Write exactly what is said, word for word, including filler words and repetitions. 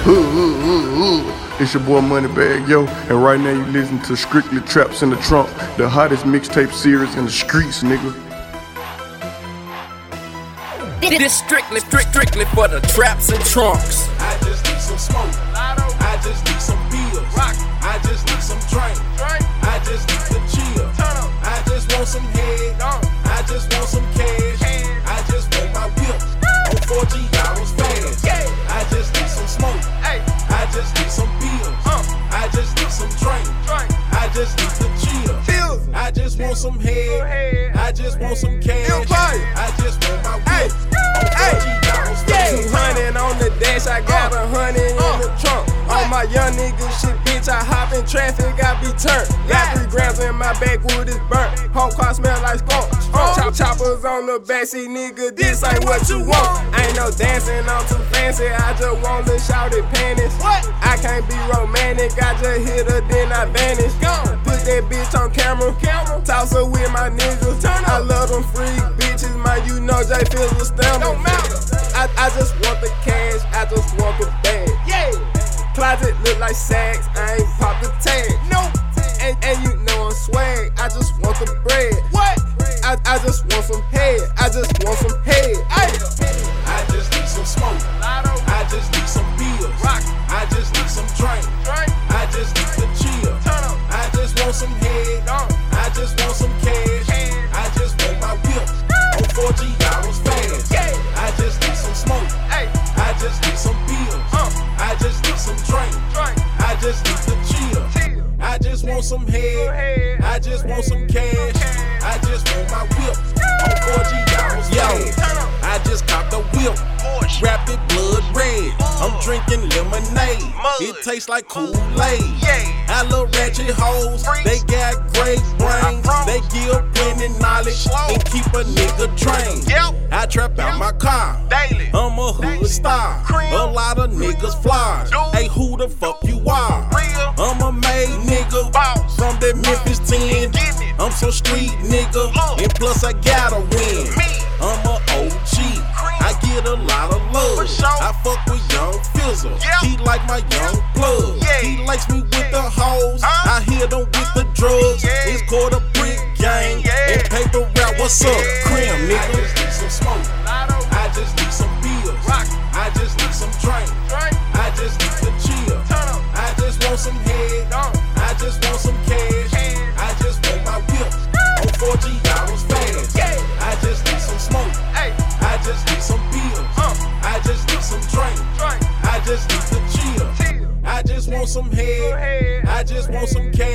Ooh, ooh, ooh, ooh. It's your boy Moneybagg, yo, and right now you listen to Strictly Traps in the Trunk, the hottest mixtape series in the streets, nigga. This strictly, strict, strictly for the traps and trunks. I just need some smoke. I just need some bills. I just need some drink. I just need to chill. I just want some head. I just want some cash. I just want my whip on four G hours fast. I just need some smoke. I just need some bills. I just need some drink. I just need to chill. I just want some head. I just want some cash. I just want my whip on four G hours fast. two hundred on the dash, I got a hundred in the trunk. All my young niggas shit, bitch, I hop in traffic, I be turned. Got three grams in my backwood, it's burnt. Whole car smell like skunk. Chop choppers on the backseat, nigga, this ain't what you want. Ain't no dancing, I'm too fancy, I just want to shout it panties. I can't be romantic, I just hit her, then I vanish. Put that bitch on camera, toss her with my niggas. I love them freak bitches, man, you know J feels a stammer. I, I just want the cash, I just want the bag. Yeah. Closet look like Saks, I ain't pop the tag. No. And, and you know I'm swag, I just want the bread. What? I, I just want some head, I just want some head. Ay. I just need some smoke. I just need some bills. I just need some drink. I just need to chill. I just want some head. I just want some cash. I just want my whip on four G hours fast. I just need some smoke. I just need some bills. I just need some drink. I just need to chill. I just want some head. I just want some cash. I just want my whip on four G hours fast. I just copped the whip, wrapped it blood red. I'm drinking lemonade, it tastes like Kool-Aid. I love ratchet hoes, they got great brains. They give plenty knowledge and keep a nigga trained. I trap out my car, I'm a hood star. A lot of niggas fly. Hey, who the fuck you are? I'm a made nigga from that Memphis ten. I'm so street nigga, and plus I gotta win. I'm a O G, I get a lot of love. I fuck with Young Fizzle, he like my young plug. He likes me with the hoes, I hit him with the drugs. It's called a brick gang, and paper route, what's up? Crim, nigga. I just need some smoke, I just need some bills. I just need some drink, I just need to chill. I just want some head, I just want some cash. I just want my whip on four G hours fast. I just need some smoke, I just need some bills. I just need some drink, I just need to chill. I just want some head, I just want some cash.